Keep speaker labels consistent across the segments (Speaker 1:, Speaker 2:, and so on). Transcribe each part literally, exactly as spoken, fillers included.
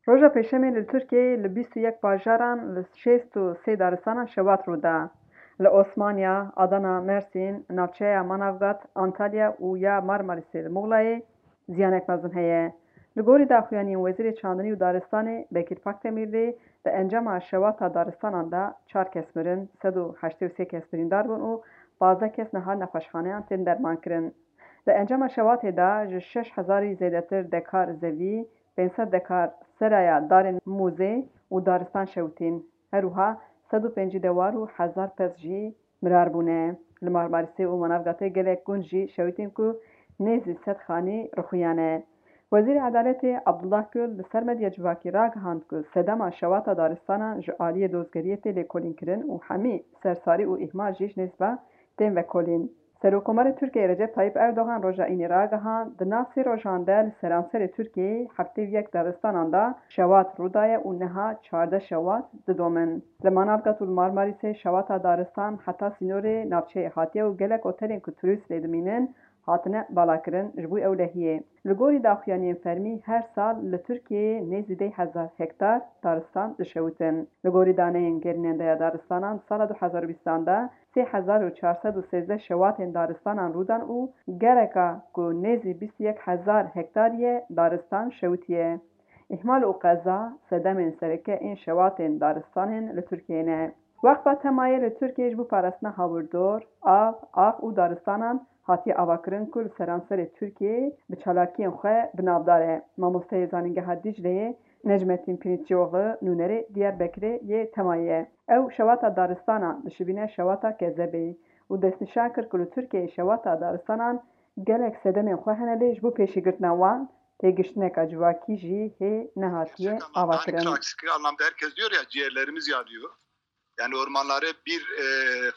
Speaker 1: Roja pêşemê li Tirkiyeyê li bîst û yek bajaran li şêst û sê daristanan şewat rû da. Li Osmaniya, Adana, Mêrsîn, navçeya Manavgat, Antalya û ya Marmarîsê li Muğlayê ziyanek mezin heye. Li gorî daxuyaniyên Wezîrê Çandinî û Daristanê Bekir Pakdemirlî di encama şewata daristanan de çar kes mirin, sed û heştê û sê kes birîndar bûn û pazdeh kes niha nexweşxaneyan tên dermankirin. Di encama şewatê de ji şeş hezarî zêdetir dekar zevî, pênc sed dekar seraya darên mûzê û daristan şewitîn. Herûha sed û pêncî dewar û hezar pez jî mirar bûne. Li Marmarîsê û Manavgatê gelek gund jî şewitîn ku nêzî sed xanî rixuyane. Wezîrê Edaletê Abdullah Gül li ser medya civakî ragihand ku sedema şewata daristanan ji aliyê dozgeriyê tê lêkolînkirin û hemî sersarî û îhmal jî ji nêzî ve tên vekolîn. Serokkomarê Tirkiyeyê Recep Tayyip Erdogan roja înê ragihand di nav sê rojan de li seranserê Tirkiyeyê heftê û yek daristanan de şewat rû daye û niha çardeh şewat didomin. Li Manavgat û li Marmarîsê şewata daristan heta sînorê navçeyê hatiye û gelek otelên ku turîst lê dimînin hatine balakirin ji bo ewlehiyê. Li gorî daxuyaniyên fermî her sal li Tirkiyeyê nêzî deh hezar hektar daristan dişewitin. Li gorî daneyên gerînendaya daristanan sala du hezar û bîstan de sê hezar û çar sed û sêzdeh şewatên daristanan rûdan û gereka ku nêzî bîst û yek hezar hektarî daristan şewitiye. Îhmal û qeza sedemên sereke ên şewatên daristanên li Tirkiyeyê ne. Wexta temayê li Tirkiyeyê ji bo parastina hawirdor, av, ax û daristanan hatiye avakirin ku li seranserê Tirkiyeyê bi çalakiyên xwe binavdar e. Mamosteyê zanîngeha Dicleyê Necmettin Pîrîçioğlu nûnerê Diyarbekirê yê temayî ye. Ew şewata daristanan dişibîne şewata kezebê û destnîşan kir ku li Tirkiyeyê şewata daristanan gelek sedemên xwe hene lê ji bo pêşîgirtina wan têgiştineka civakî jî hê nehatiye avakirin.
Speaker 2: Aksi anlamda herkes diyor ya ciğerlerimiz yanıyor. Yani ormanları bir e,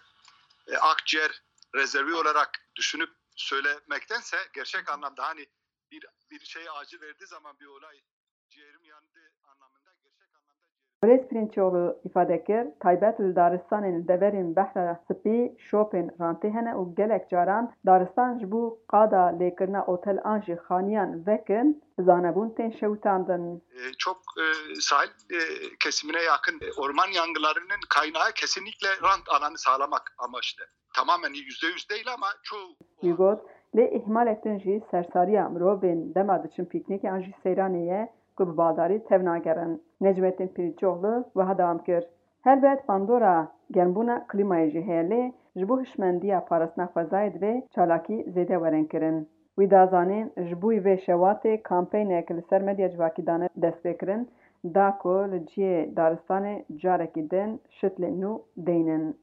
Speaker 2: e, akciğer rezervi olarak düşünüp söylemektense gerçek anlamda hani bir bir şeye acı verdiği zaman bir olay ciğerim yandı anlamında gerçek anlamda ciğerim.
Speaker 1: Birêz Pîrîçioğlu îfade kir, taybet li daristanên li deverên behra spî şopên rantê hene û gelek caran daristan ji bo qada lêkirina otel an jî xaniyan vekin zanebûn tên şewitandin.
Speaker 2: E, çok e, sahil e, kesimine yakın e, orman yangınlarının kaynağı kesinlikle rant alanı sağlamak amaçlı. Tamamen yüzde yüz değil ama çoğu.
Speaker 1: Wî got, lê îhmaletin jî sersariya mirovên dema diçin pîknîkê an jî seyranê ye ku bi baldarî tev nagerin. Necmettin Pîrîçioğlu wiha dewam kir. Helbet bandora germbûna klîmayê jî heye lê ji bo hişmendiya parastina xwezayê divê çalakî zêde werenkirin. Wî da zanîn ji bo vê şewatê kampeynek li ser medya civakî dane destpêkirin da ku li ciyê daristanê carekî din şitlên nû deynin.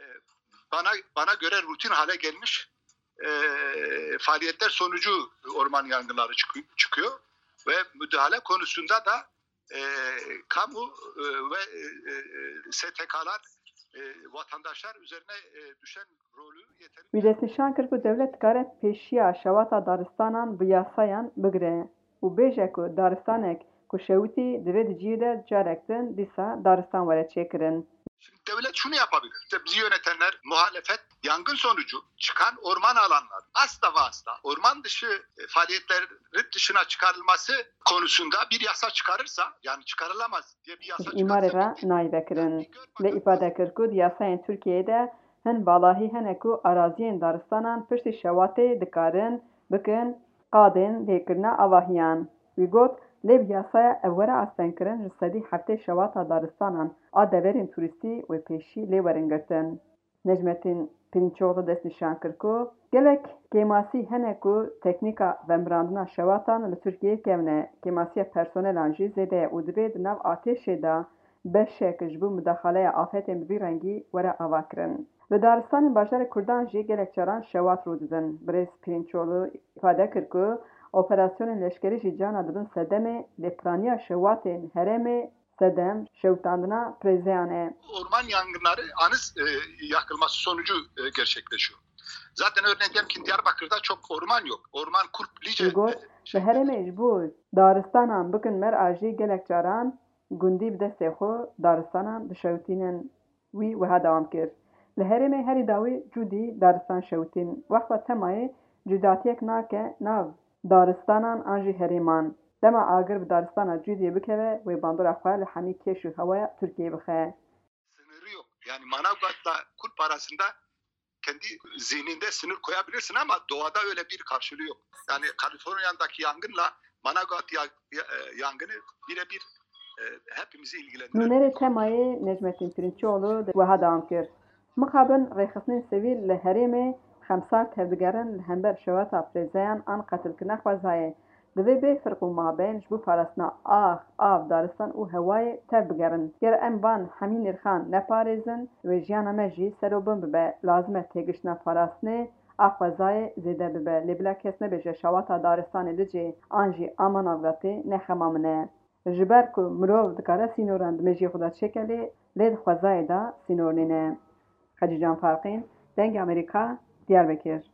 Speaker 2: Bana bana göre rutin hale gelmiş e, faaliyetler sonucu orman yangınları çıkıyor ve müdahale konusunda da e, kamu e, ve e, S T K'lar e, vatandaşlar üzerine e, düşen rolü yeterince.
Speaker 1: Wî destnîşan kir ku devlet dikare pêşiya şewata daristanan bi yasayan bigire û bêje ku daristanek ku şewitî divê di ciyê de carek din dîsa daristan were çêkirin.
Speaker 2: Şimdi devlet şunu yapabilir. İşte bizi yönetenler, muhalefet, yangın sonucu çıkan orman alanları asla ve asla orman dışı faaliyetlerin dışına çıkarılması konusunda bir yasa çıkarırsa, yani çıkarılamaz diye bir yasa çıkarırsa.
Speaker 1: İmarê nayî kirin. Lê îfade kir ku di yasayên Tirkiyeyê de hin balahî hene ku araziyên daristanan piştî şewatê dikarin bikin qadên lêkirina avahiyan. Wî got, lê bi yasaya ev were astengkirin ji sedî heftê şewata daristanan a deverên turîstî wê pêşî lê werin girtin. Necmettin Pîrîçioğlu destnîşan kir ku gelek kêmasî hene ku teknîka vemirandina şewatan li Tirkiyeyê kevne. Kêmasiya personelan jî zêde ye û divê di nav atêşê de beşek ji bo müdaxaleya afetên bi vî rengî were avakirin. Li daristanên bajarê Kurdan jî gelek caran şewat rû didin. Birêz Pîrîçioğlu îfade kir ku operasyonên leşkerî jî cana dibin sedemê lêpiraniya şewatên herêmê sedem şewitandina Prezeyan e.
Speaker 2: Orman yangınları anız e, yakılması sonucu e, gerçekleşiyor. Zaten örneğin diyelim ki Diyarbakır'da çok orman yok. Orman Kurp Lice.
Speaker 1: Wî got, li herêmê ji bo daristanan bikin mer a jî gelek caran gundî bi destê xwe daristanan dişewitînin. Wî wiha dewam kir. Li herêmê herî dawî cûdî daristan şewitîn. Wexta temayê cûdatiyek nake nav daristanan an jî herêman. dema agir bi daristana Cûdiyê bikeve wê bandora xwe li hemî kêş û hewaya Tirkiyeyê bixe.
Speaker 2: Sınırı yok. Yani Manavgat'la Kulp arasında kendi zihninde sınır koyabilirsin ama doğada öyle bir karşılığı yok. Yani Kaliforniya'daki yangınla Manavgat yangını birebir e, hepimizi ilgilendiriyor.
Speaker 1: Nûnerê temayê Necmettin Pirinçoğlu wiha devam kir. Mixabin rêxistinên sivîl li Herêmê xemsar tevdigerin li hember şewata Frêzeyan an qetilkirina xwezayê. Divê bê firq û mabên ji bo parastina ax, av, daristan û hewayê tev bigerin. Gere em van hemî nirxan neparêzin, wê jiyana me jî serobin bibe. Lazim e têgihiştina parastinê a xwezayê zêde bibe. Lê bila kes nebêje şewata daristanê dicê an jî a Manavgatê nexema min e. Ji ber ku mirov dikare sînoran di mejiyê xwe de çêkelê, lê di xwezayê de sînor nîne. Xecî Can Farqîn, Dengê Amerîka, Diyarbekir.